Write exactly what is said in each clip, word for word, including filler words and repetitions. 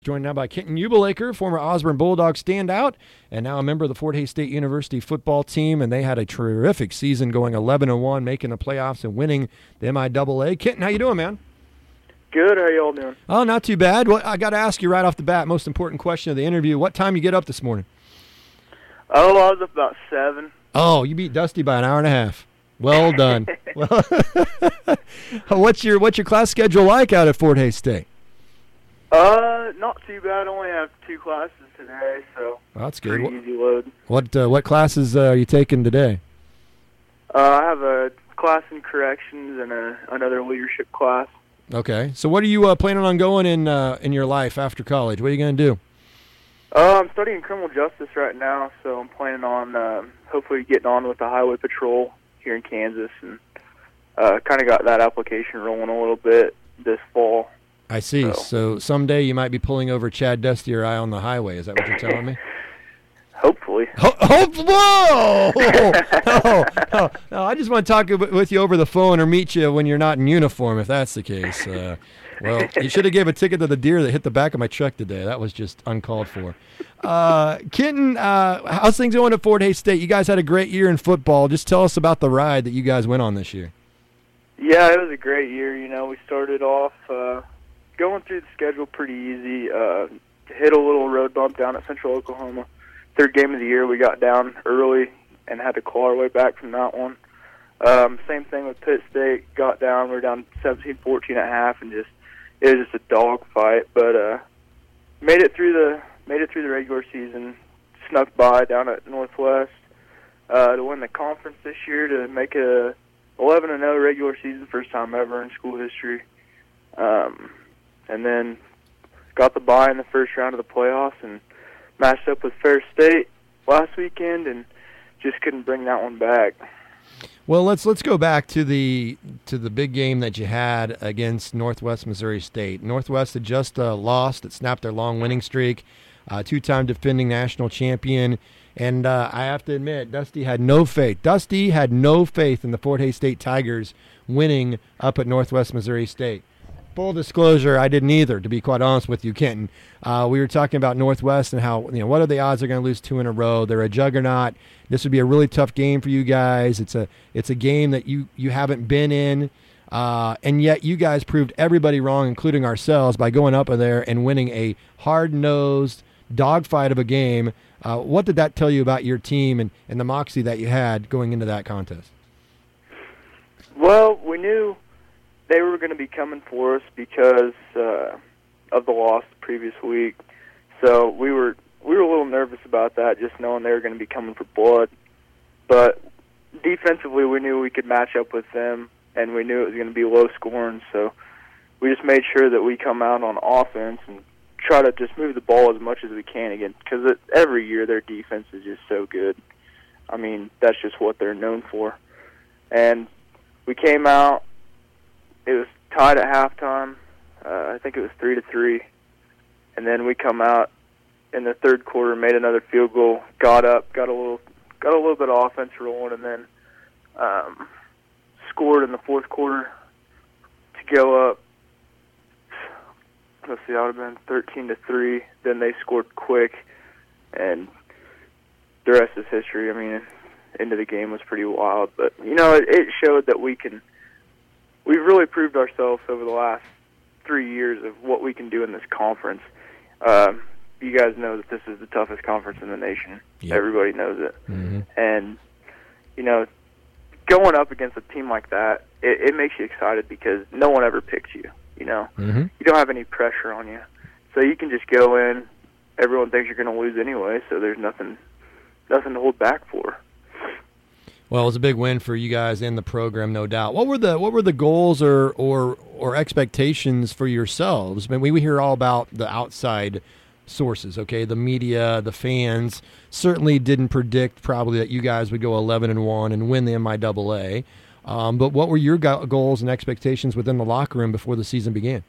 Joined now by Kenton Ubelaker, former Osborne Bulldog standout, and now a member of the Fort Hays State University football team. And they had a terrific season, going eleven and one, making the playoffs and winning the M I A A. Kenton, how you doing, man? Good. How you all doing? Oh, not too bad. Well, I got to ask you right off the bat, most important question of the interview: what time you get up this morning? Oh, I was up about seven. Oh, you beat Dusty by an hour and a half. Well done. Well, what's your what's your class schedule like out at Fort Hays State? Uh, not too bad. I only have two classes today, so well, that's good. Pretty easy load. What uh, what classes uh, are you taking today? Uh, I have a class in corrections and a, another leadership class. Okay. So what are you uh, planning on going in uh, in your life after college? What are you going to do? Uh, I'm studying criminal justice right now, so I'm planning on uh, hopefully getting on with the highway patrol here in Kansas, and uh, kind of got that application rolling a little bit this fall. I see. So. so someday you might be pulling over Chad Dusty or I on the highway. Is that what you're telling me? Hopefully. Ho- hope. Whoa! oh, oh, no, I just want to talk with you over the phone or meet you when you're not in uniform, if that's the case. Uh, well, you should have gave a ticket to the deer that hit the back of my truck today. That was just uncalled for. Uh, Kenton, uh, how's things going at Fort Hays State? You guys had a great year in football. Just tell us about the ride that you guys went on this year. Yeah, it was a great year. You know, we started off uh, going through the schedule pretty easy. Uh, hit a little road bump down at Central Oklahoma. Third game of the year, we got down early and had to claw our way back from that one. Um, same thing with Pitt State. Got down, we were down seventeen fourteen at half, and just it was just a dog fight. But uh, made it through the made it through the regular season. Snuck by down at Northwest uh, to win the conference this year, to make a eleven and oh regular season, first time ever in school history. Um, and then got the bye in the first round of the playoffs and matched up with Fair State last weekend and just couldn't bring that one back. Well, let's let's go back to the to the big game that you had against Northwest Missouri State. Northwest had just uh, lost. It snapped their long winning streak. Uh, two-time defending national champion. And uh, I have to admit, Dusty had no faith. Dusty had no faith in the Fort Hays State Tigers winning up at Northwest Missouri State. Full disclosure, I didn't either, to be quite honest with you, Kenton. Uh, we were talking about Northwest and how, you know, what are the odds they're going to lose two in a row? They're a juggernaut. This would be a really tough game for you guys. It's a it's a game that you, you haven't been in, uh, and yet you guys proved everybody wrong, including ourselves, by going up there and winning a hard-nosed dogfight of a game. Uh, what did that tell you about your team and, and the moxie that you had going into that contest? Well, we knew they were going to be coming for us because uh, of the loss the previous week. So we were we were a little nervous about that, just knowing they were going to be coming for blood. But defensively, we knew we could match up with them, and we knew it was going to be low scoring. So we just made sure that we come out on offense and try to just move the ball as much as we can again, because every year their defense is just so good. I mean, that's just what they're known for. And we came out. It was tied at halftime. Uh, I think it was three to three, and then we come out in the third quarter, made another field goal, got up, got a little, got a little bit of offense rolling, and then um, scored in the fourth quarter to go up. Let's see, that would have been thirteen to three. Then they scored quick, and the rest is history. I mean, into the game was pretty wild, but you know, it, it showed that we can. We've really proved ourselves over the last three years of what we can do in this conference. Um, you guys know that this is the toughest conference in the nation. Yep. Everybody knows it. Mm-hmm. And, you know, going up against a team like that, it, it makes you excited because no one ever picks you, you know. Mm-hmm. You don't have any pressure on you. So you can just go in. Everyone thinks you're going to lose anyway, so there's nothing, nothing to hold back for. Well, it was a big win for you guys and the program, no doubt. What were the what were the goals or or, or expectations for yourselves? I mean, we, we hear all about the outside sources, okay? The media, the fans certainly didn't predict probably that you guys would go eleven and one and win the M I A A. Um, but what were your go- goals and expectations within the locker room before the season began?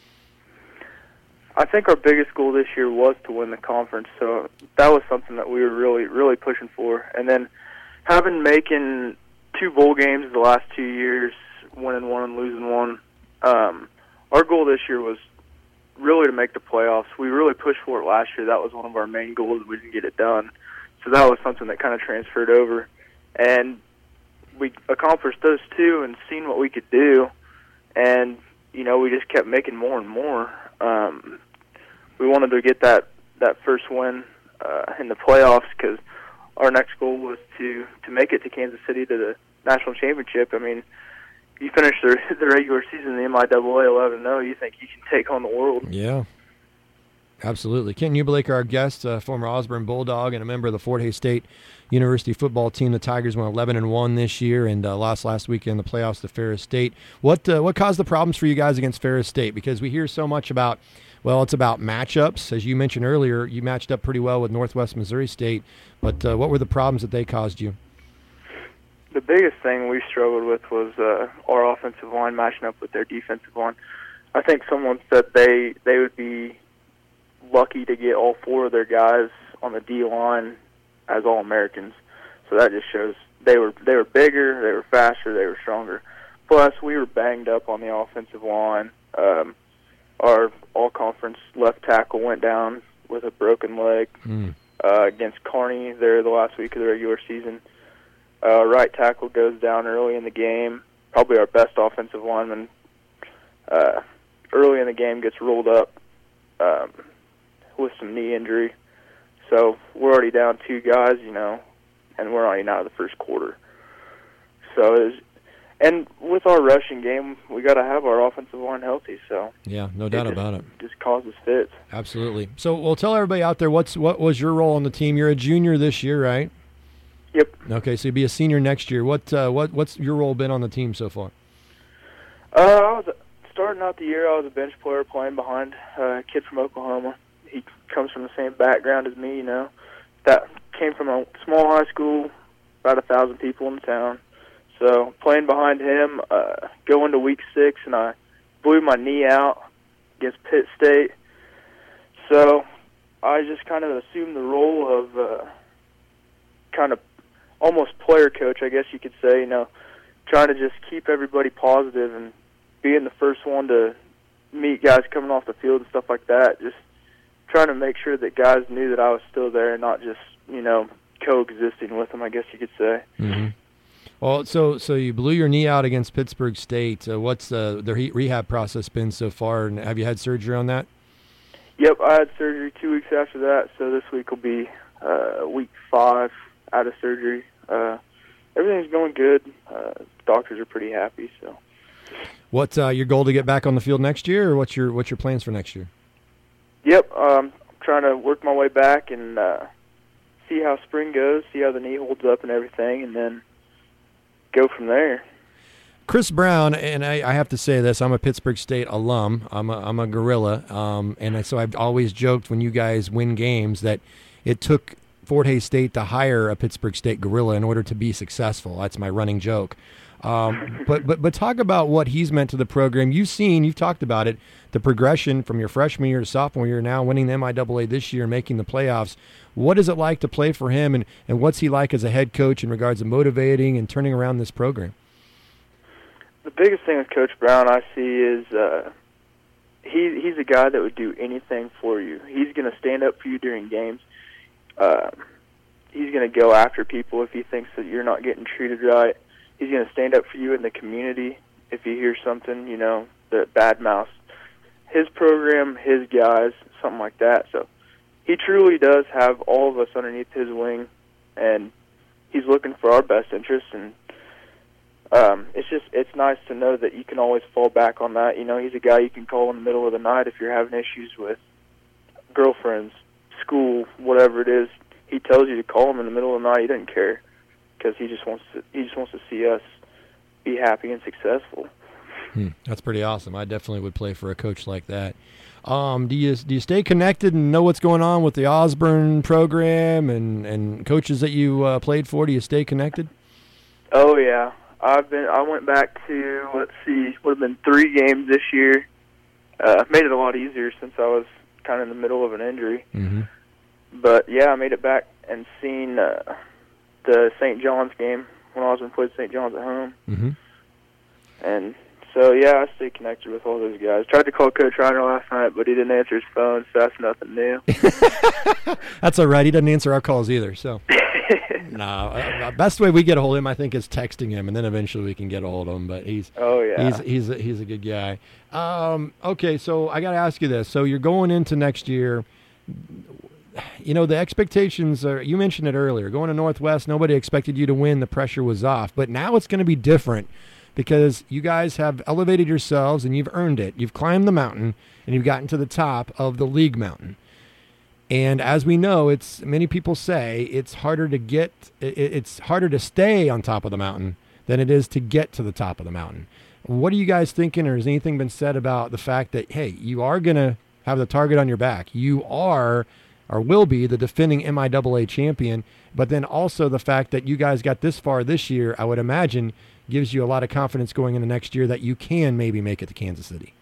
I think our biggest goal this year was to win the conference, so that was something that we were really, really pushing for. And then having making two bowl games the last two years, winning one and losing one, um, our goal this year was really to make the playoffs. We really pushed for it last year. That was one of our main goals. We didn't get it done. So that was something that kind of transferred over. And we accomplished those two and seen what we could do. And, you know, we just kept making more and more. Um, we wanted to get that, that first win uh, in the playoffs because our next goal was to, to make it to Kansas City to the national championship. I mean, you finish the, the regular season in the M I A A eleven and oh, you think you can take on the world. Yeah. Absolutely. Ken Ubalik, our guest, uh, former Osborne Bulldog and a member of the Fort Hays State University football team. The Tigers went eleven and one this year and uh, lost last weekend in the playoffs to Ferris State. What uh, what caused the problems for you guys against Ferris State? Because we hear so much about, well, it's about matchups. As you mentioned earlier, you matched up pretty well with Northwest Missouri State. But uh, what were the problems that they caused you? The biggest thing we struggled with was uh, our offensive line matching up with their defensive line. I think someone said they they would be lucky to get all four of their guys on the D line as All-Americans. So that just shows they were they were bigger, they were faster, they were stronger. Plus, we were banged up on the offensive line. Um, our all-conference left tackle went down with a broken leg mm. uh, against Kearney there the last week of the regular season. Uh, right tackle goes down early in the game. Probably our best offensive lineman uh, early in the game gets rolled up um, with some knee injury. So we're already down two guys, you know, and we're already out of the first quarter. So, it was, and with our rushing game, we got to have our offensive line healthy. So yeah, no doubt it about just, it. Just causes fits. Absolutely. So, well, tell everybody out there what's what was your role on the team. You're a junior this year, right? Yep. Okay, so you'll be a senior next year. What uh, what what's your role been on the team so far? Uh, I was starting out the year. I was a bench player playing behind a kid from Oklahoma. He comes from the same background as me, you know. That came from a small high school, about a thousand people in town. So playing behind him, uh, going to week six, and I blew my knee out against Pitt State. So I just kind of assumed the role of uh, kind of almost player coach, I guess you could say, you know, trying to just keep everybody positive and being the first one to meet guys coming off the field and stuff like that. Just trying to make sure that guys knew that I was still there and not just, you know, coexisting with them, I guess you could say. Mm-hmm. Well, so so you blew your knee out against Pittsburgh State. Uh, what's uh, the re- rehab process been so far, and have you had surgery on that? Yep, I had surgery two weeks after that, so this week will be uh, week five out of surgery. Uh, everything's going good. Uh, doctors are pretty happy. So, what's uh, your goal to get back on the field next year, or what's your what's your plans for next year? Yep, um, I'm trying to work my way back and uh, see how spring goes, see how the knee holds up and everything, and then go from there. Chris Brown, and I, I have to say this, I'm a Pittsburgh State alum. I'm a, I'm a Gorilla, um, and so I've always joked when you guys win games that it took Fort Hays State to hire a Pittsburgh State Gorilla in order to be successful. That's my running joke. Um, but but but talk about what he's meant to the program. You've seen, you've talked about it, the progression from your freshman year to sophomore year, now winning the M I A A this year and making the playoffs. What is it like to play for him, and, and what's he like as a head coach in regards to motivating and turning around this program? The biggest thing with Coach Brown I see is uh, he he's a guy that would do anything for you. He's going to stand up for you during games. Uh, he's going to go after people if he thinks that you're not getting treated right. He's going to stand up for you in the community if you hear something, you know, that badmouths his program, his guys, something like that. So he truly does have all of us underneath his wing, and he's looking for our best interests. And um, it's just it's nice to know that you can always fall back on that. You know, he's a guy you can call in the middle of the night if you're having issues with girlfriends, school, whatever it is. He tells you to call him in the middle of the night. He doesn't care because he just wants to. He just wants to see us be happy and successful. Hmm, that's pretty awesome. I definitely would play for a coach like that. Um, do you do you stay connected and know what's going on with the Osborne program and, and coaches that you uh, played for? Do you stay connected? Oh yeah, I've been. I went back to let's see, would have been three games this year. Uh, made it a lot easier since I was kind of in the middle of an injury. Mm-hmm. But yeah, I made it back and seen uh, the Saint John's game when Osborne played Saint John's at home, mm-hmm. and So, yeah, I stay connected with all those guys. Tried to call Coach Reiner last night, but he didn't answer his phone, so that's nothing new. That's all right. He doesn't answer our calls either. So, no, uh, best way we get a hold of him, I think, is texting him, and then eventually we can get a hold of him. But he's oh yeah, he's he's a, he's a good guy. Um, okay, so I got to ask you this. So you're going into next year. You know, the expectations are, you mentioned it earlier, going to Northwest, nobody expected you to win. The pressure was off. But now it's going to be different because you guys have elevated yourselves and you've earned it. You've climbed the mountain and you've gotten to the top of the league mountain. And as we know, it's many people say it's harder to get, it's harder to stay on top of the mountain than it is to get to the top of the mountain. What are you guys thinking, or has anything been said about the fact that, hey, you are going to have the target on your back? You are or will be the defending M I A A champion, but then also the fact that you guys got this far this year, I would imagine, gives you a lot of confidence going into next year that you can maybe make it to Kansas City.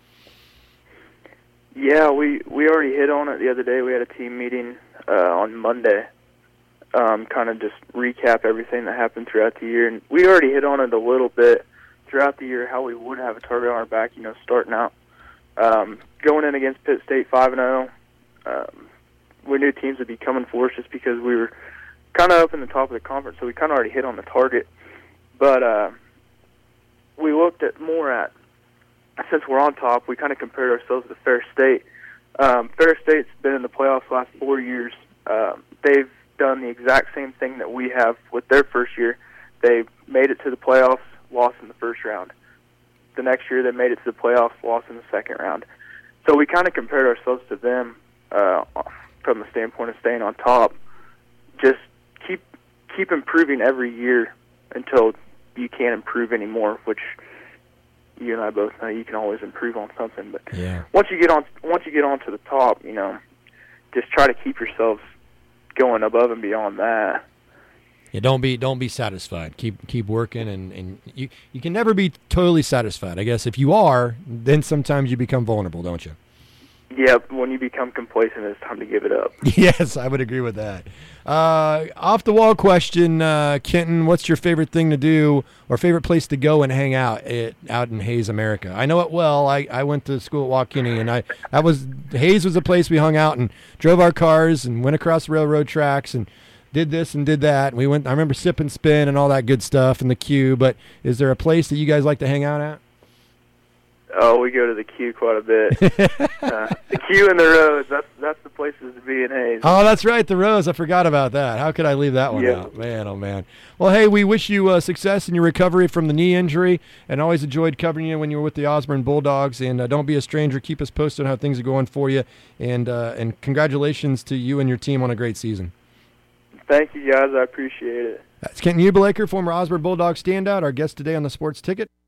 Yeah, we, we already hit on it the other day. We had a team meeting uh, on Monday, um, kind of just recap everything that happened throughout the year. And we already hit on it a little bit throughout the year, how we would have a target on our back, you know, starting out. Um, going in against Pitt State five and oh, um, we knew teams would be coming for us just because we were kind of up in the top of the conference, so we kind of already hit on the target. But uh, we looked at more at, since we're on top, we kind of compared ourselves to Fair State. Um, Fair State's been in the playoffs the last four years. Uh, they've done the exact same thing that we have with their first year. They made it to the playoffs, lost in the first round. The next year they made it to the playoffs, lost in the second round. So we kind of compared ourselves to them uh, from the standpoint of staying on top. Just keep keep improving every year until you can't improve anymore, which you and I both know you can always improve on something. But yeah. once you get on once you get onto the top, you know, just try to keep yourselves going above and beyond that. Yeah, don't be don't be satisfied. Keep keep working, and, and you you can never be totally satisfied. I guess if you are, then sometimes you become vulnerable, don't you? Yeah, when you become complacent, it's time to give it up. Yes, I would agree with that. Uh, off the wall question, uh, Kenton, what's your favorite thing to do or favorite place to go and hang out at, out in Hayes, America? I know it well. I, I went to school at Waukegan, and I that was Hayes was a place we hung out and drove our cars and went across railroad tracks and did this and did that. And we went. I remember Sip and Spin and all that good stuff in the queue. But is there a place that you guys like to hang out at? Oh, we go to the queue quite a bit. uh, the queue and the Rose, that's that's the places to be in Hayes. Oh, that's right, the Rose. I forgot about that. How could I leave that one yeah. out? Man, oh, man. Well, hey, we wish you uh, success in your recovery from the knee injury, and always enjoyed covering you when you were with the Osborne Bulldogs. And uh, don't be a stranger. Keep us posted on how things are going for you. And, uh, and congratulations to you and your team on a great season. Thank you, guys. I appreciate it. That's Kenton Ubelaker, former Osborne Bulldog standout, our guest today on the Sports Ticket.